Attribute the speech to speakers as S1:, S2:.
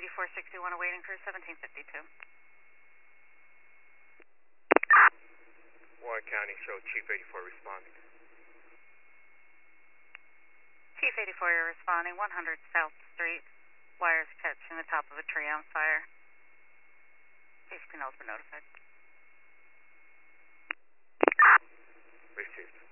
S1: 8461 awaiting crew 1752.
S2: Warren County, show Chief 84 responding.
S1: Chief 84, you're responding. 100 South Street. Wires catching the top of a tree on fire. ACP has been notified.
S2: Received.